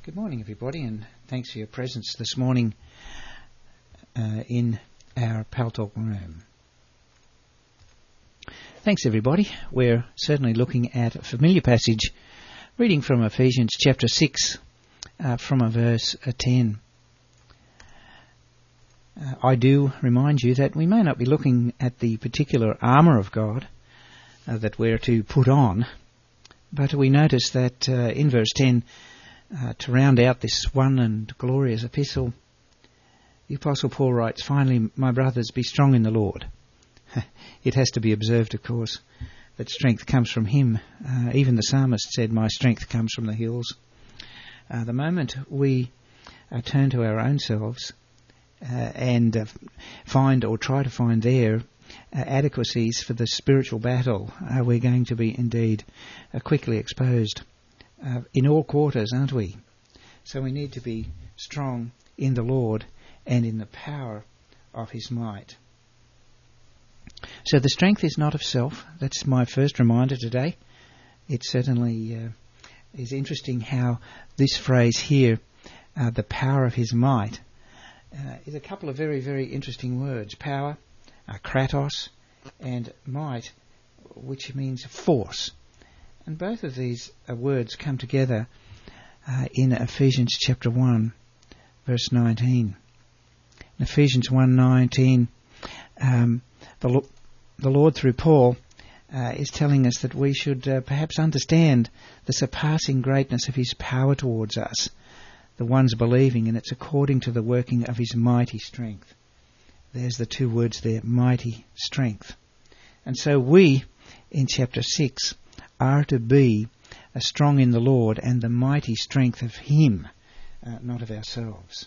Good morning, everybody, and thanks for your presence this morning in our Paltalk room. Thanks, everybody. We're certainly looking at a familiar passage, reading from Ephesians chapter 6, from verse 10. I do remind you that we may not be looking at the particular armour of God that we're to put on, but we notice that in verse 10, to round out this one and glorious epistle, the Apostle Paul writes, "Finally, my brothers, be strong in the Lord." It has to be observed, of course, that strength comes from him. Even the psalmist said, "My strength comes from the hills." The moment we turn to our own selves and find or try to find there adequacies for the spiritual battle, we're going to be indeed quickly exposed. In all quarters, aren't we? So we need to be strong in the Lord and in the power of his might. So the strength is not of self. That's my first reminder today. It certainly is interesting how this phrase here, the power of his might, is a couple of very, very interesting words. Power, kratos, and might, which means force. And both of these words come together in Ephesians chapter 1, verse 19. In Ephesians 1:19, the Lord through Paul is telling us that we should perhaps understand the surpassing greatness of his power towards us, the ones believing, and it's according to the working of his mighty strength. There's the two words there, mighty strength. And so we, in chapter 6, are to be strong in the Lord and the mighty strength of him, not of ourselves.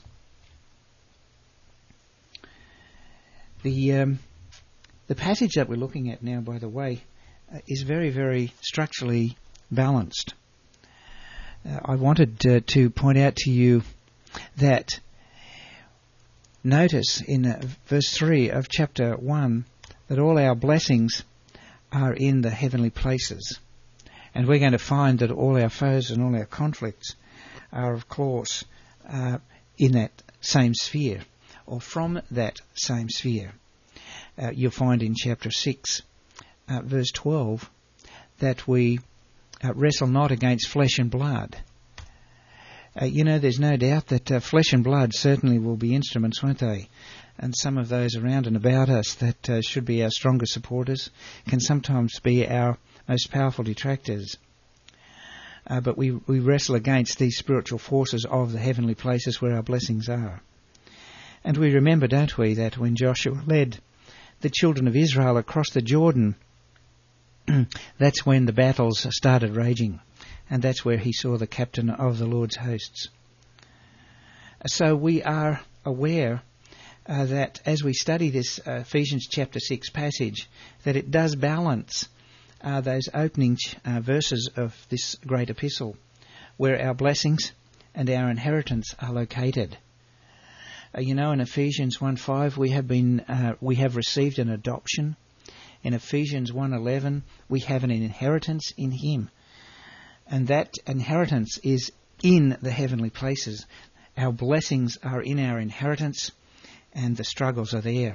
The passage that we're looking at now, by the way, is very, very structurally balanced. I wanted to point out to you that notice in verse 3 of chapter 1 that all our blessings are in the heavenly places. And we're going to find that all our foes and all our conflicts are, of course, in that same sphere, or from that same sphere. You'll find in chapter 6, verse 12, that we wrestle not against flesh and blood. There's no doubt that flesh and blood certainly will be instruments, won't they? And some of those around and about us that should be our strongest supporters can sometimes be our most powerful detractors. But we wrestle against these spiritual forces of the heavenly places where our blessings are. And we remember, don't we, that when Joshua led the children of Israel across the Jordan, that's when the battles started raging. And that's where he saw the captain of the Lord's hosts. So we are aware that as we study this Ephesians chapter 6 passage, that it does balance those opening verses of this great epistle, where our blessings and our inheritance are located. In Ephesians 1:5 we have received an adoption. In Ephesians 1:11 we have an inheritance in him, and that inheritance is in the heavenly places. Our blessings are in our inheritance, and the struggles are there.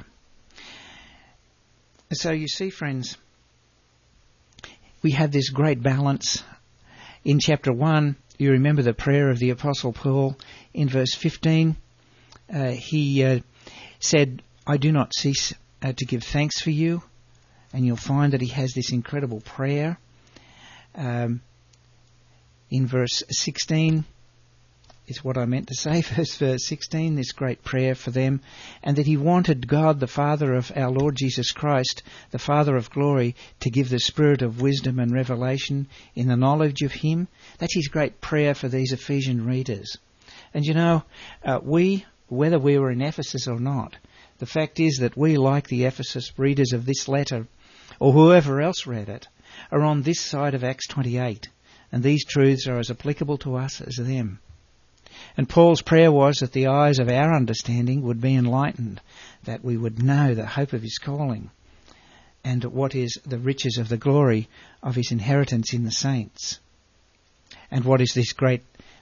So you see, friends, we have this great balance. In chapter 1, you remember the prayer of the Apostle Paul. In verse 15, he said, "I do not cease to give thanks for you." And you'll find that he has this incredible prayer. In verse 16 is what I meant to say, verse 16, this great prayer for them, and that he wanted God, the Father of our Lord Jesus Christ, the Father of glory, to give the spirit of wisdom and revelation in the knowledge of him. That's his great prayer for these Ephesian readers. And whether we were in Ephesus or not, the fact is that we, like the Ephesus readers of this letter, or whoever else read it, are on this side of Acts 28, and these truths are as applicable to us as them. And Paul's prayer was that the eyes of our understanding would be enlightened, that we would know the hope of his calling, and what is the riches of the glory of his inheritance in the saints, and what is this great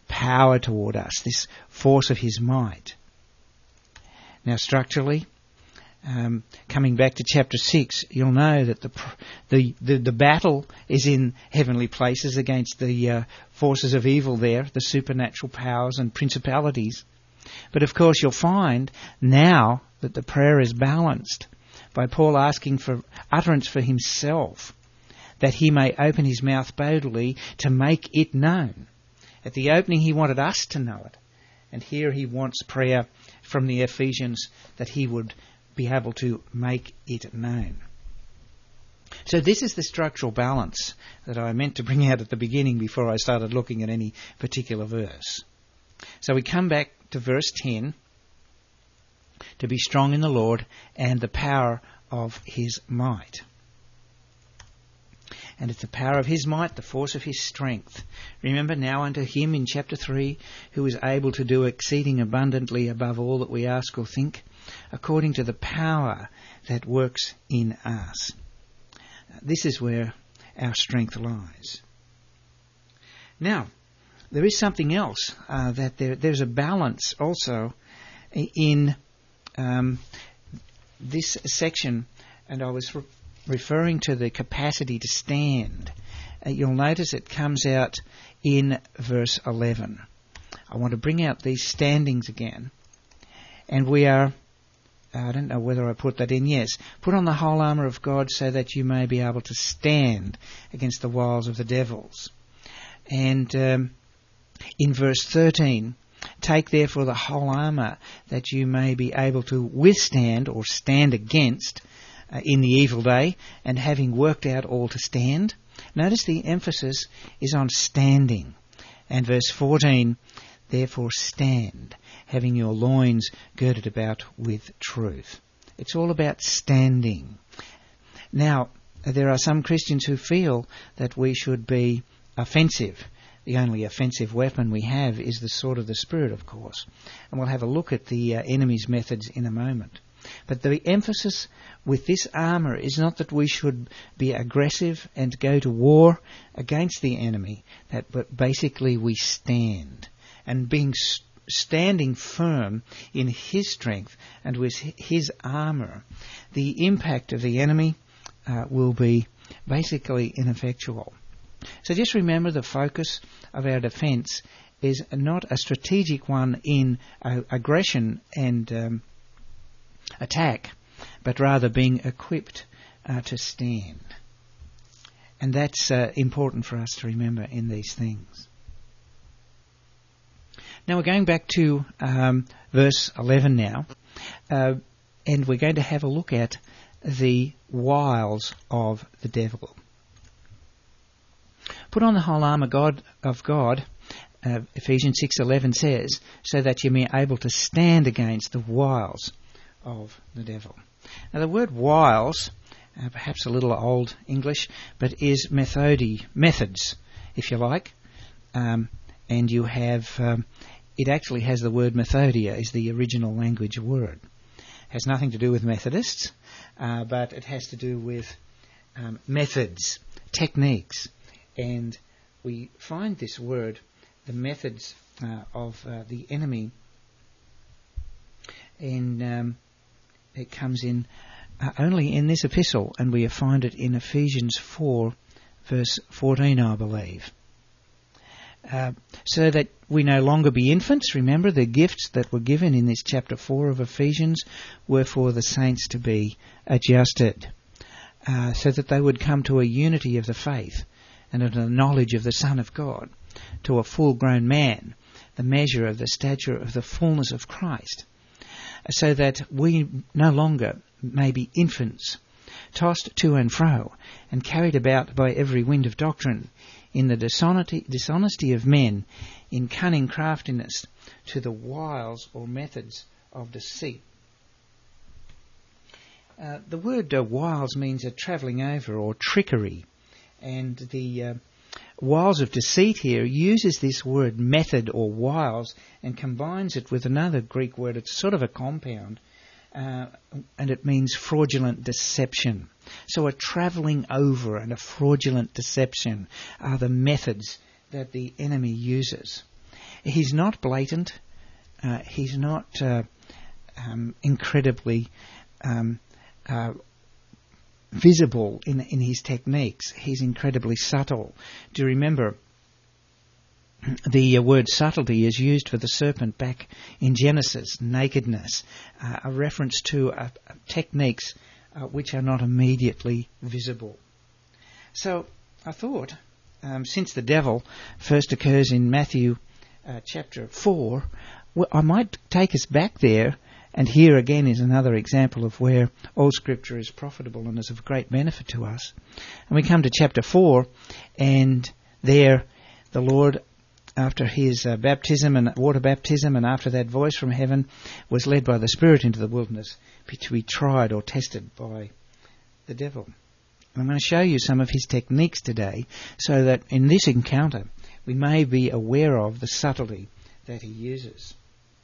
power toward us, this force of his might. Now, structurally, coming back to chapter 6, you'll know that the battle is in heavenly places against the forces of evil there, the supernatural powers and principalities. But of course you'll find now that the prayer is balanced by Paul asking for utterance for himself, that he may open his mouth boldly to make it known. At the opening he wanted us to know it, and here he wants prayer from the Ephesians that he would be able to make it known. So this is the structural balance that I meant to bring out at the beginning before I started looking at any particular verse. So we come back to verse 10, to be strong in the Lord and the power of his might. And it's the power of his might, the force of his strength. Remember, now unto him in chapter 3, who is able to do exceeding abundantly above all that we ask or think, according to the power that works in us. This is where our strength lies. Now, there is something else, that there's a balance also in this section, and I was referring to the capacity to stand. You'll notice it comes out in verse 11. I want to bring out these standings again. And we are, I don't know whether I put that in, yes. Put on the whole armour of God so that you may be able to stand against the wiles of the devils. And in verse 13, take therefore the whole armour that you may be able to withstand or stand against in the evil day, and having worked out all to stand. Notice the emphasis is on standing. And verse 14, therefore stand, having your loins girded about with truth. It's all about standing. Now, there are some Christians who feel that we should be offensive. The only offensive weapon we have is the sword of the Spirit, of course. And we'll have a look at the enemy's methods in a moment. But the emphasis with this armour is not that we should be aggressive and go to war against the enemy, but basically we stand. And standing firm in his strength and with his armour, the impact of the enemy will be basically ineffectual. So just remember, the focus of our defence is not a strategic one in aggression and attack, but rather being equipped to stand. And that's important for us to remember in these things. Now we're going back to verse 11 now, and we're going to have a look at the wiles of the devil. Put on the whole armour of God, Ephesians 6:11 says, so that you may be able to stand against the wiles of the devil. Now the word wiles, perhaps a little old English, but is methods, if you like. And you have, it actually has the word methodia, is the original language word. It has nothing to do with Methodists, but it has to do with methods, techniques. And we find this word, the methods of the enemy, in it comes in only in this epistle, and we find it in Ephesians 4, verse 14, I believe. So that we no longer be infants. Remember, the gifts that were given in this chapter 4 of Ephesians were for the saints to be adjusted, so that they would come to a unity of the faith and of the knowledge of the Son of God, to a full-grown man, the measure of the stature of the fullness of Christ, so that we no longer may be infants, tossed to and fro, and carried about by every wind of doctrine, in the dishonesty of men, in cunning craftiness, to the wiles or methods of deceit. The word wiles means a travelling over or trickery, and the wiles of deceit here uses this word method or wiles and combines it with another Greek word. It's sort of a compound, and it means fraudulent deception. So a travelling over and a fraudulent deception are the methods that the enemy uses. He's not blatant. He's not incredibly visible in his techniques. He's incredibly subtle. Do you remember the word subtlety is used for the serpent back in Genesis, nakedness, a reference to techniques which are not immediately visible. So I thought, since the devil first occurs in Matthew chapter 4, I might take us back there, and here again is another example of where all Scripture is profitable and is of great benefit to us. And we come to chapter 4, and there the Lord, after his baptism and water baptism, and after that voice from heaven, was led by the Spirit into the wilderness to be tried or tested by the devil. And I'm going to show you some of his techniques today, so that in this encounter we may be aware of the subtlety that he uses.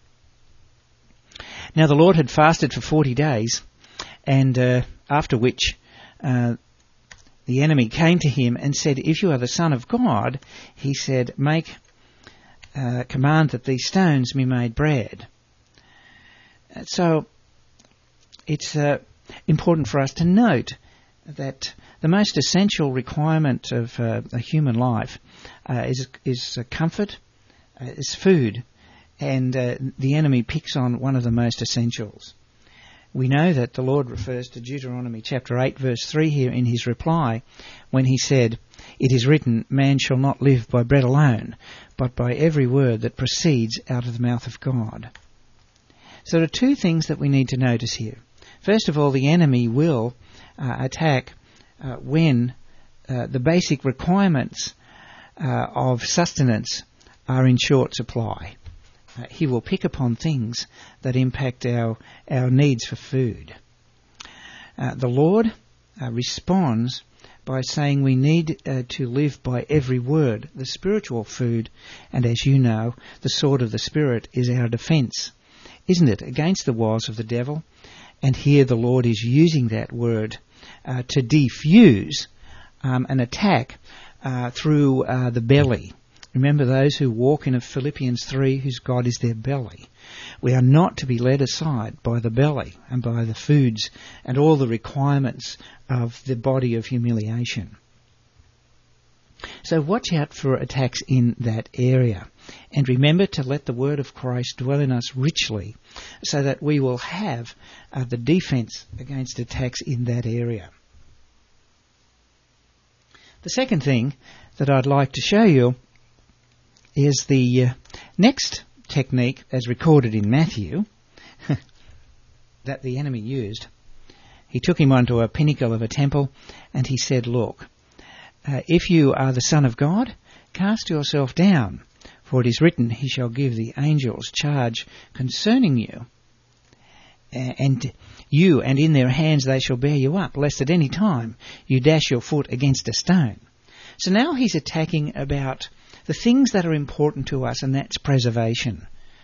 Now the Lord had fasted for 40 days, and after which the enemy came to him and said, "If you are the Son of God," he said, command that these stones be made bread. So it's important for us to note that the most essential requirement of a human life is comfort, is food, and the enemy picks on one of the most essentials. We know that the Lord refers to Deuteronomy chapter 8 verse 3 here in his reply, when he said, "It is written, man shall not live by bread alone, but by every word that proceeds out of the mouth of God." So there are two things that we need to notice here. First of all, the enemy will attack when the basic requirements of sustenance are in short supply. He will pick upon things that impact our needs for food. The Lord responds by saying we need to live by every word, the spiritual food, and as you know, the sword of the Spirit is our defence, isn't it, against the wiles of the devil? And here the Lord is using that word to defuse an attack through the belly. Remember those who walk in Philippians 3, whose God is their belly. We are not to be led aside by the belly and by the foods and all the requirements of the body of humiliation. So watch out for attacks in that area. And remember to let the word of Christ dwell in us richly, so that we will have the defence against attacks in that area. The second thing that I'd like to show you is the next technique, as recorded in Matthew, that the enemy used. He took him onto a pinnacle of a temple and he said, "Look, if you are the Son of God, cast yourself down, for it is written, he shall give the angels charge concerning you, and in their hands they shall bear you up, lest at any time you dash your foot against a stone." So now he's attacking about the things that are important to us, and that's preservation,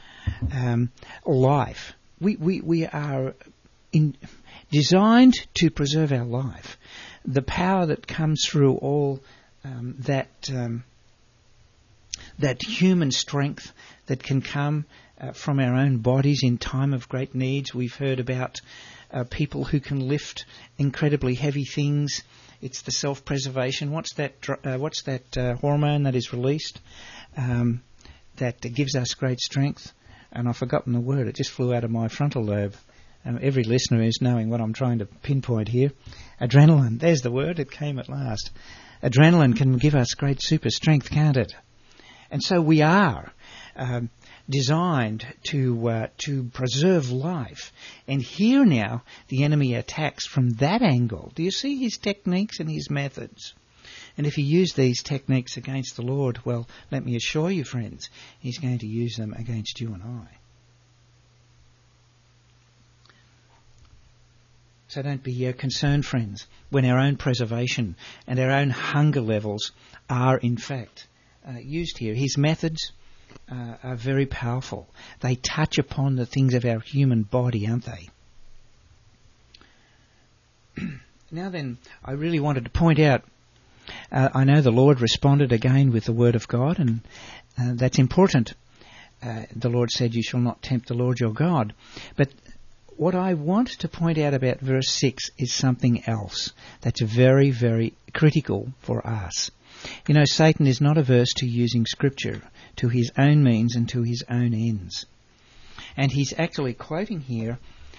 life. We are designed to preserve our life. The power that comes through all that human strength that can come from our own bodies in time of great needs. We've heard about people who can lift incredibly heavy things. It's the self-preservation. What's that hormone that is released that gives us great strength? And I've forgotten the word. It just flew out of my frontal lobe. Every listener is knowing what I'm trying to pinpoint here. Adrenaline. There's the word. It came at last. Adrenaline can give us great super strength, can't it? And so we are designed to preserve life. And here now the enemy attacks from that angle. Do you see his techniques and his methods? And if he used these techniques against the Lord, well, let me assure you, friends, he's going to use them against you and I. So don't be concerned, friends, when our own preservation and our own hunger levels are in fact used here. His methods are very powerful. They touch upon the things of our human body, aren't they? Now then, I really wanted to point out, I know the Lord responded again with the Word of God, and that's important. the Lord said, "You shall not tempt the Lord your God." But what I want to point out about verse 6 is something else that's very, very critical for us. You know, Satan is not averse to using Scripture to his own means and to his own ends. And he's actually quoting here,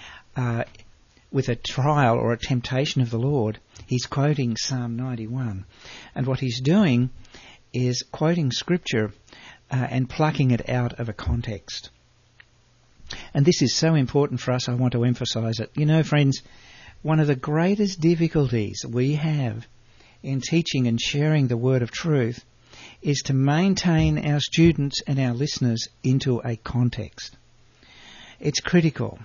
with a trial or a temptation of the Lord, he's quoting Psalm 91. And what he's doing is quoting Scripture and plucking it out of a context. And this is so important for us, I want to emphasize it. You know, friends, one of the greatest difficulties we have in teaching and sharing the word of truth is to maintain our students and our listeners into a context. It's critical.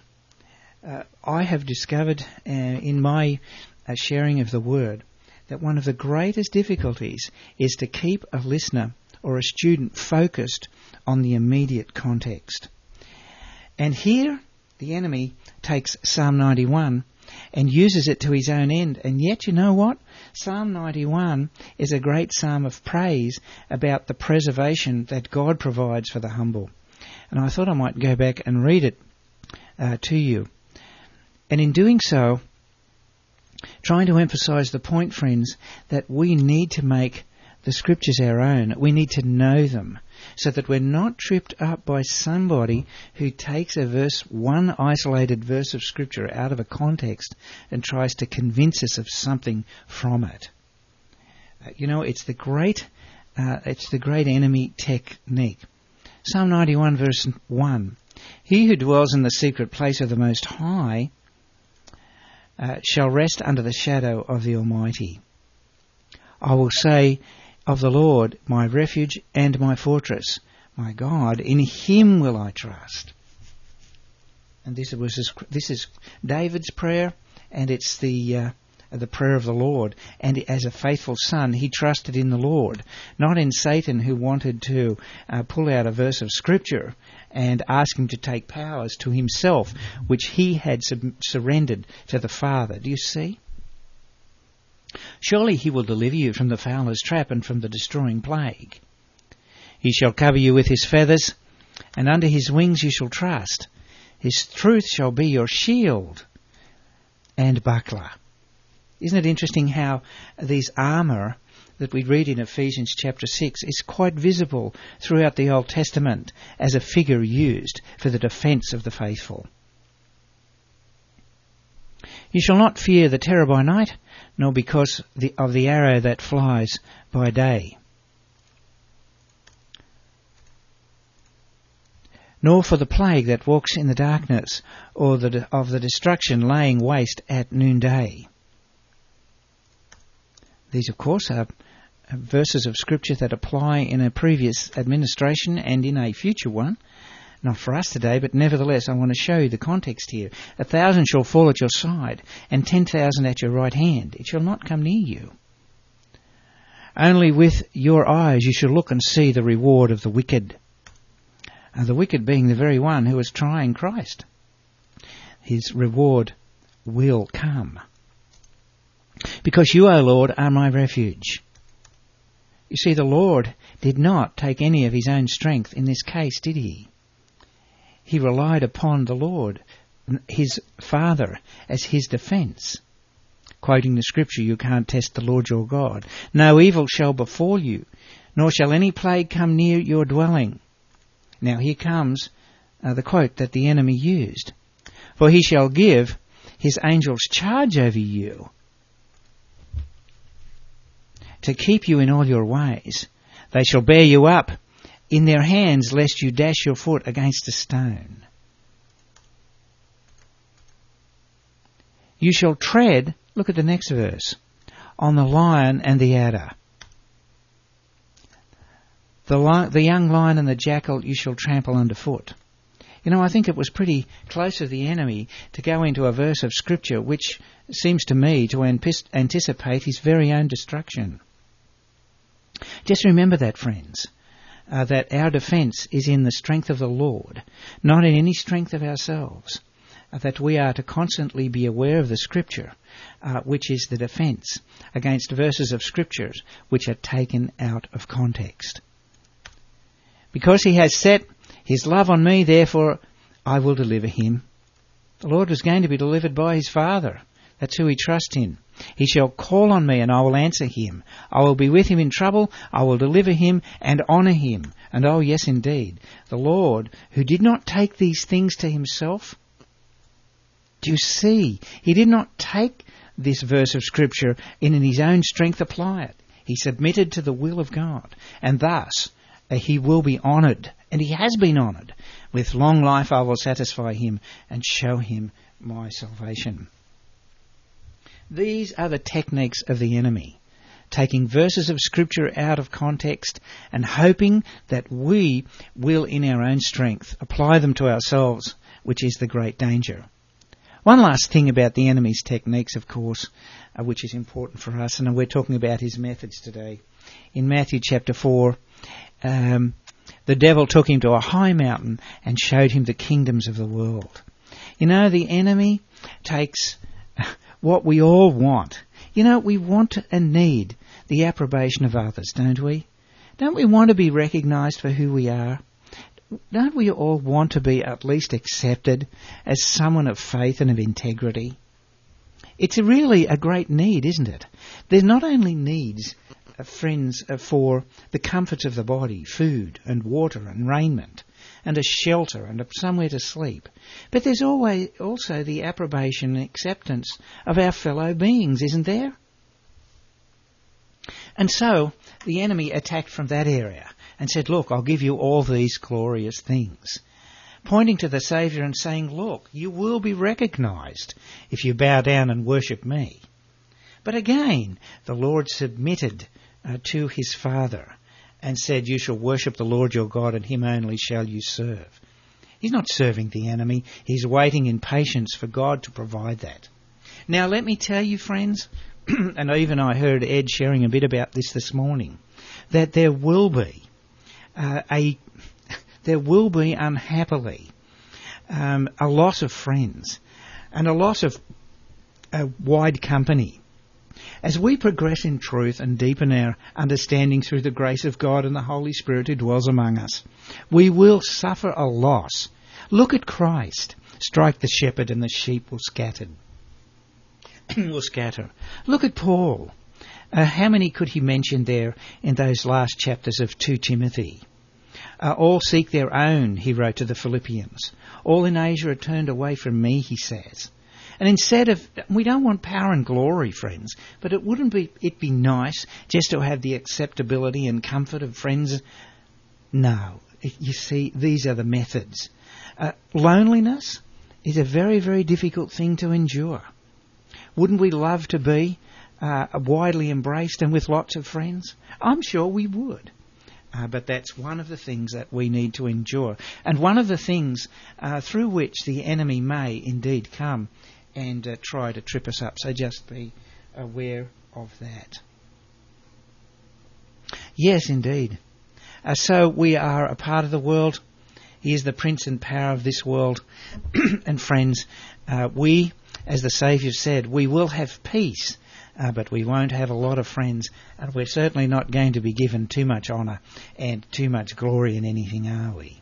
I have discovered in my sharing of the word that one of the greatest difficulties is to keep a listener or a student focused on the immediate context. And here the enemy takes Psalm 91 and uses it to his own end. And yet, you know what? Psalm 91 is a great psalm of praise about the preservation that God provides for the humble. And I thought I might go back and read it to you. And in doing so, trying to emphasize the point, friends, that we need to make the Scriptures our own. We need to know them so that we're not tripped up by somebody who takes one isolated verse of Scripture out of a context and tries to convince us of something from it. You know, it's the great enemy technique. Psalm 91 verse 1. He who dwells in the secret place of the Most High shall rest under the shadow of the Almighty. I will say of the Lord, my refuge and my fortress, my God, in him will I trust. And this is David's prayer, and it's the prayer of the Lord. And as a faithful son, he trusted in the Lord, not in Satan, who wanted to pull out a verse of Scripture and ask him to take powers to himself, which he had surrendered to the Father. Do you see? Surely he will deliver you from the fowler's trap and from the destroying plague. He shall cover you with his feathers, and under his wings you shall trust. His truth shall be your shield and buckler. Isn't it interesting how these armour that we read in Ephesians chapter 6 is quite visible throughout the Old Testament as a figure used for the defence of the faithful? You shall not fear the terror by night, nor because of the arrow that flies by day, nor for the plague that walks in the darkness, or of the destruction laying waste at noonday. These, of course, are verses of Scripture that apply in a previous administration and in a future one. Not for us today, but nevertheless I want to show you the context here. 1,000 shall fall at your side, and 10,000 at your right hand. It shall not come near you. Only with your eyes you shall look and see the reward of the wicked. The wicked being the very one who is trying Christ. His reward will come. Because you, O Lord, are my refuge. You see, the Lord did not take any of his own strength in this case, did he? He relied upon the Lord, his Father, as his defence. Quoting the Scripture, you can't test the Lord your God. No evil shall befall you, nor shall any plague come near your dwelling. Now here comes the quote that the enemy used. For he shall give his angels charge over you, to keep you in all your ways. They shall bear you up in their hands, lest you dash your foot against a stone. You shall tread, look at the next verse, on the lion and the adder. The young lion and the jackal you shall trample underfoot. You know, I think it was pretty close of the enemy to go into a verse of Scripture which seems to me to anticipate his very own destruction. Just remember that, friends, that our defence is in the strength of the Lord, not in any strength of ourselves, that we are to constantly be aware of the Scripture, which is the defence against verses of Scriptures which are taken out of context. Because he has set His love on me, therefore, I will deliver him. The Lord was going to be delivered by his Father. That's who he trusts in. He shall call on me, and I will answer him. I will be with him in trouble. I will deliver him and honour him. And oh, yes, indeed, the Lord, who did not take these things to himself. Do you see? He did not take this verse of Scripture and in his own strength apply it. He submitted to the will of God, and thus he will be honoured, and he has been honoured. With long life I will satisfy him and show him my salvation. These are the techniques of the enemy, taking verses of Scripture out of context and hoping that we will in our own strength apply them to ourselves, which is the great danger. One last thing about the enemy's techniques, of course, which is important for us, and we're talking about his methods today. In Matthew chapter 4, the devil took him to a high mountain and showed him the kingdoms of the world. You know, the enemy takes what we all want. You know, we want and need the approbation of others, don't we? Don't we want to be recognised for who we are? Don't we all want to be at least accepted as someone of faith and of integrity? It's really a great need, isn't it? There not only needs friends for the comforts of the body, food and water and raiment, and a shelter and somewhere to sleep, but there's always also the approbation and acceptance of our fellow beings, isn't there? And so the enemy attacked from that area and said, look, I'll give you all these glorious things, pointing to the Saviour and saying, look, you will be recognised if you bow down and worship me. But again, the Lord submitted to his Father and said, you shall worship the Lord your God, and him only shall you serve. He's not serving the enemy. He's waiting in patience for God to provide that. Now, let me tell you, friends, and even I heard Ed sharing a bit about this morning, that there will be unhappily a loss of friends and a loss of wide company. As we progress in truth and deepen our understanding through the grace of God and the Holy Spirit who dwells among us, we will suffer a loss. Look at Christ. Strike the shepherd and the sheep will scatter. Look at Paul. How many could he mention there in those last chapters of 2 Timothy? All seek their own, he wrote to the Philippians. All in Asia are turned away from me, he says. And instead of, we don't want power and glory, friends, but it'd be nice just to have the acceptability and comfort of friends? No. You see, these are the methods. Loneliness is a very, very difficult thing to endure. Wouldn't we love to be widely embraced and with lots of friends? I'm sure we would. But that's one of the things that we need to endure. And one of the things through which the enemy may indeed come and try to trip us up. So just be aware of that. Yes, indeed. So we are a part of the world. He is the prince and power of this world. And friends, we, as the Saviour said, we will have peace, but we won't have a lot of friends, and we're certainly not going to be given too much honour and too much glory in anything, are we?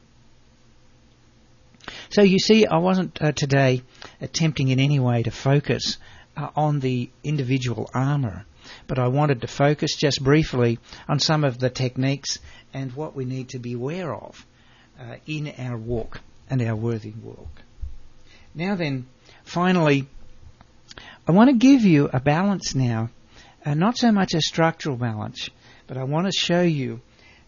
So you see, I wasn't today attempting in any way to focus on the individual armour, but I wanted to focus just briefly on some of the techniques and what we need to be aware of in our walk and our worthy walk. Now then, finally, I want to give you a balance now, not so much a structural balance, but I want to show you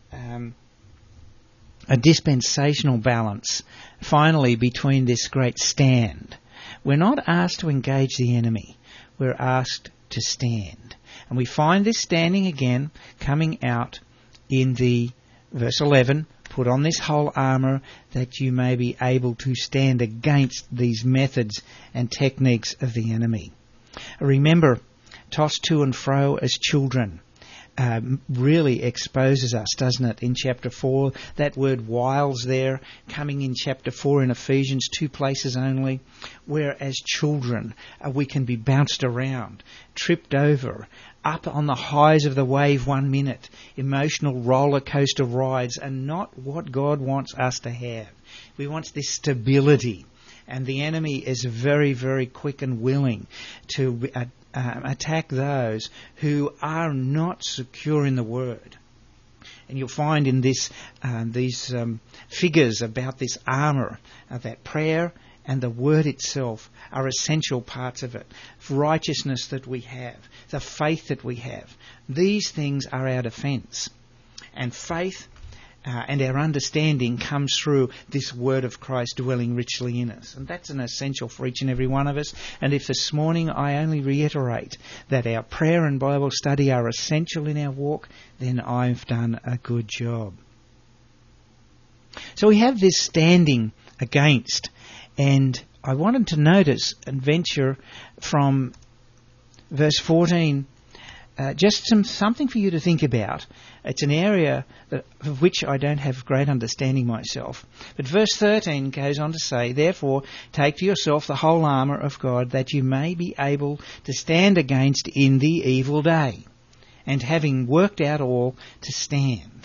a dispensational balance, finally, between this great stand. We're not asked to engage the enemy. We're asked to stand. And we find this standing again coming out in the verse 11, put on this whole armour that you may be able to stand against these methods and techniques of the enemy. Remember, tossed to and fro as children. Really exposes us, doesn't it, in chapter 4? That word wiles there, coming in chapter 4 in Ephesians, 2 places only, where as children we can be bounced around, tripped over, up on the highs of the wave 1 minute. Emotional roller coaster rides are not what God wants us to have. We want this stability. And the enemy is very, very quick and willing to attack those who are not secure in the Word. And you'll find in these figures about this armour that prayer and the Word itself are essential parts of it. Righteousness that we have, the faith that we have. These things are our defence. And faith and our understanding comes through this Word of Christ dwelling richly in us. And that's an essential for each and every one of us. And if this morning I only reiterate that our prayer and Bible study are essential in our walk, then I've done a good job. So we have this standing against, and I wanted to notice and venture from verse 14 just something for you to think about. It's an area of which I don't have great understanding myself. But verse 13 goes on to say, "Therefore take to yourself the whole armour of God, that you may be able to stand against in the evil day, and having worked out all, to stand."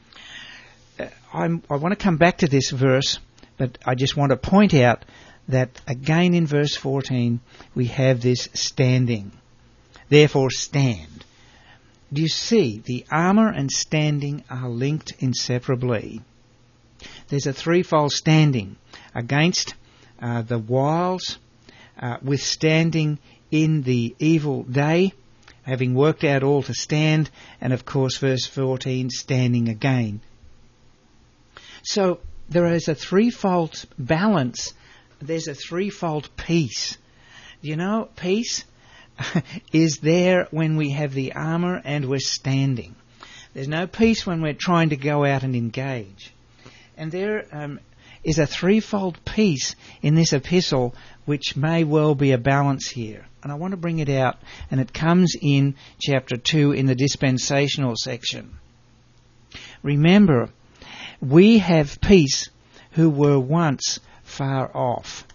I want to come back to this verse, but I just want to point out that again in verse 14 we have this standing. Therefore stand. Do you see? The armour and standing are linked inseparably. There's a threefold standing against the wiles, withstanding in the evil day, having worked out all to stand, and of course verse 14, standing again. So there is a threefold balance. There's a threefold peace. You know, peace is there when we have the armour and we're standing. There's no peace when we're trying to go out and engage. And there is a threefold peace in this epistle which may well be a balance here. And I want to bring it out, and it comes in chapter 2 in the dispensational section. Remember, we have peace who were once far off.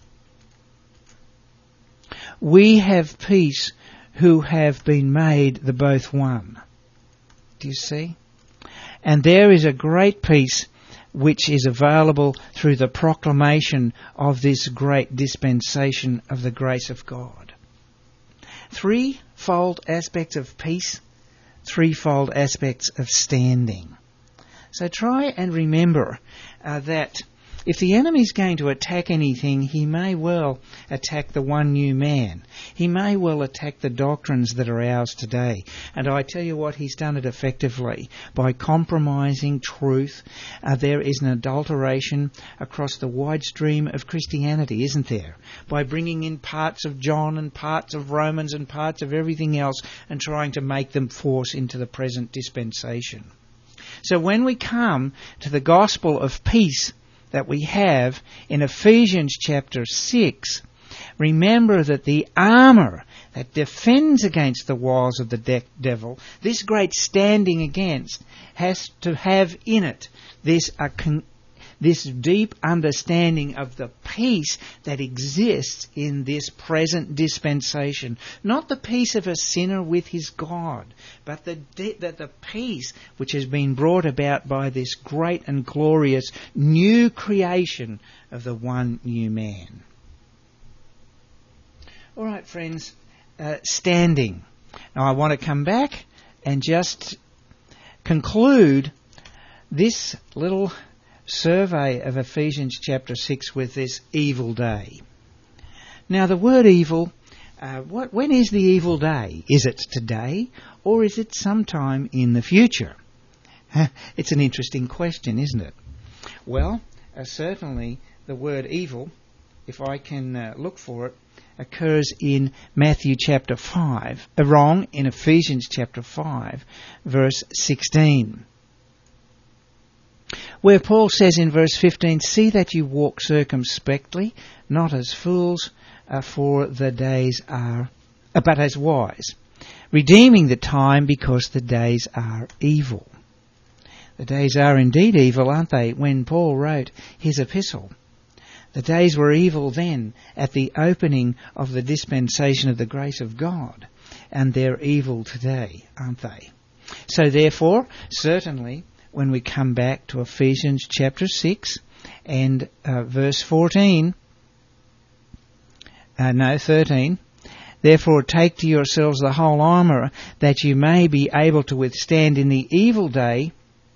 We have peace who have been made the both one. Do you see? And there is a great peace which is available through the proclamation of this great dispensation of the grace of God. Threefold aspects of peace, threefold aspects of standing. So try and remember that if the enemy is going to attack anything, he may well attack the one new man. He may well attack the doctrines that are ours today. And I tell you what, he's done it effectively. By compromising truth, there is an adulteration across the wide stream of Christianity, isn't there? By bringing in parts of John and parts of Romans and parts of everything else and trying to make them force into the present dispensation. So when we come to the gospel of peace that we have in Ephesians chapter 6, remember that the armour that defends against the wiles of the devil, this great standing against, has to have in it this deep understanding of the peace that exists in this present dispensation. Not the peace of a sinner with his God, but the peace which has been brought about by this great and glorious new creation of the one new man. All right, friends, standing. Now I want to come back and just conclude this little survey of Ephesians chapter 6 with this evil day. Now the word evil, when is the evil day? Is it today or is it sometime in the future? It's an interesting question, isn't it? Well, certainly the word evil, if I can look for it, occurs in Matthew chapter 5, in Ephesians chapter 5, verse 16. Where Paul says in verse 15, "See that you walk circumspectly, not as fools, for the days are, but as wise, redeeming the time because the days are evil." The days are indeed evil, aren't they, when Paul wrote his epistle? The days were evil then at the opening of the dispensation of the grace of God. and they're evil today, aren't they? So therefore, certainly, when we come back to Ephesians chapter 6 and verse 13, therefore take to yourselves the whole armour, that you may be able to withstand in the evil day,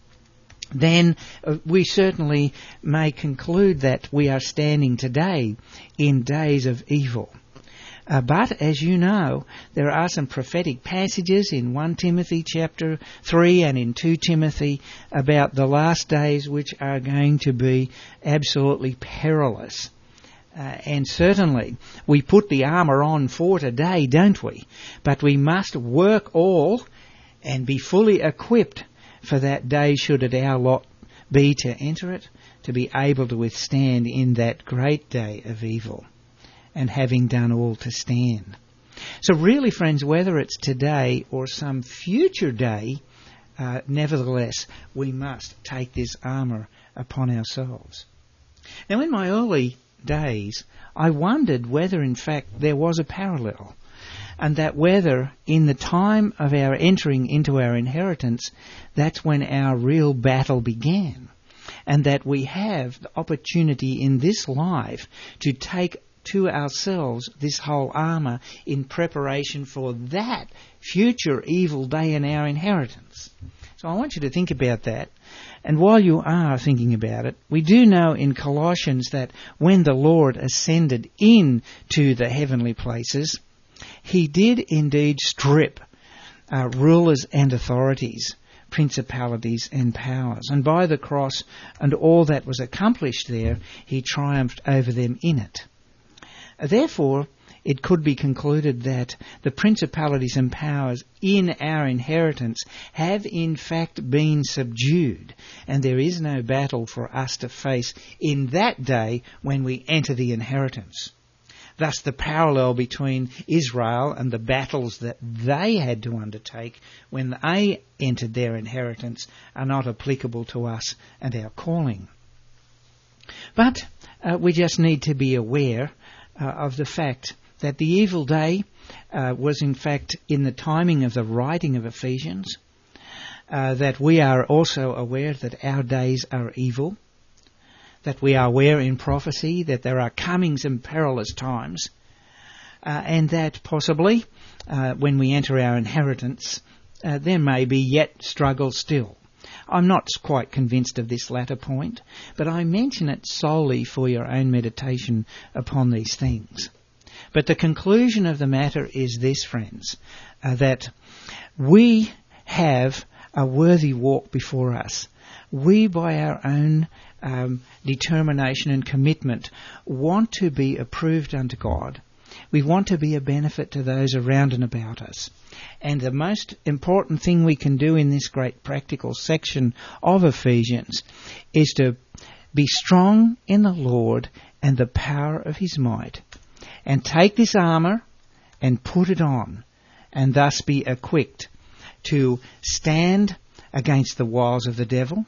then we certainly may conclude that we are standing today in days of evil. But, as you know, there are some prophetic passages in 1 Timothy chapter 3 and in 2 Timothy about the last days which are going to be absolutely perilous. And certainly we put the armour on for today, don't we? But we must work all and be fully equipped for that day, should it our lot be to enter it, to be able to withstand in that great day of evil, and having done all to stand. So really, friends, whether it's today or some future day, nevertheless, we must take this armour upon ourselves. Now, in my early days, I wondered whether, in fact, there was a parallel, and that whether in the time of our entering into our inheritance, that's when our real battle began, and that we have the opportunity in this life to take to ourselves this whole armour in preparation for that future evil day in our inheritance. So I want you to think about that. And while you are thinking about it, we do know in Colossians that when the Lord ascended into the heavenly places, he did indeed strip rulers and authorities, principalities and powers. And by the cross and all that was accomplished there, he triumphed over them in it. Therefore, it could be concluded that the principalities and powers in our inheritance have in fact been subdued, and there is no battle for us to face in that day when we enter the inheritance. Thus the parallel between Israel and the battles that they had to undertake when they entered their inheritance are not applicable to us and our calling. But we just need to be aware of the fact that the evil day was in fact in the timing of the writing of Ephesians, that we are also aware that our days are evil, that we are aware in prophecy that there are coming some perilous times, and that possibly when we enter our inheritance there may be yet struggle still. I'm not quite convinced of this latter point, but I mention it solely for your own meditation upon these things. But the conclusion of the matter is this, friends, that we have a worthy walk before us. We, by our own determination and commitment, want to be approved unto God. We want to be a benefit to those around and about us. And the most important thing we can do in this great practical section of Ephesians is to be strong in the Lord and the power of his might, and take this armour and put it on, and thus be equipped to stand against the wiles of the devil,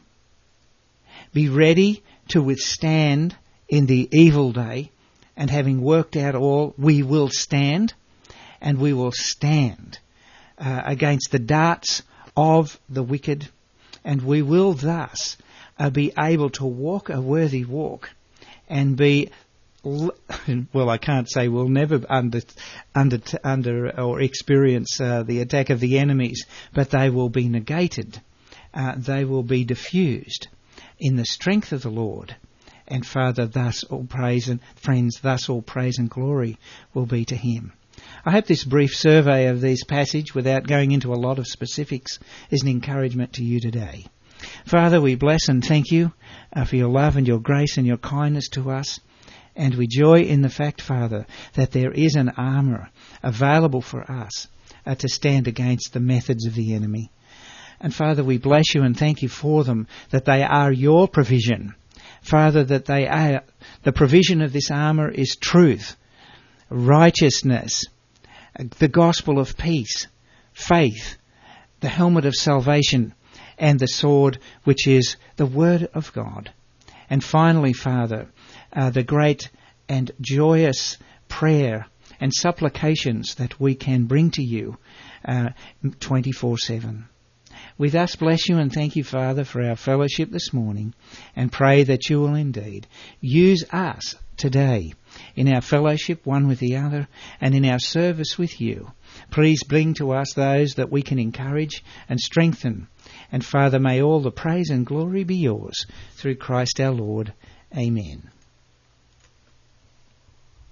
be ready to withstand in the evil day, and having worked out all, we will stand, and we will stand against the darts of the wicked, and we will thus be able to walk a worthy walk and be, well, I can't say we'll never under or experience the attack of the enemies, but they will be negated. They will be diffused in the strength of the Lord. And Father, thus all praise and friends, thus all praise and glory will be to him. I hope this brief survey of this passage, without going into a lot of specifics, is an encouragement to you today. Father, we bless and thank you for your love and your grace and your kindness to us. And we joy in the fact, Father, that there is an armour available for us to stand against the methods of the enemy. And Father, we bless you and thank you for them, that they are your provision. Father, that they are, the provision of this armour is truth, righteousness, the gospel of peace, faith, the helmet of salvation, and the sword which is the word of God. And finally, Father, the great and joyous prayer and supplications that we can bring to you 24/7. We thus bless you and thank you, Father, for our fellowship this morning, and pray that you will indeed use us today in our fellowship one with the other and in our service with you. Please bring to us those that we can encourage and strengthen. And Father, may all the praise and glory be yours through Christ our Lord. Amen.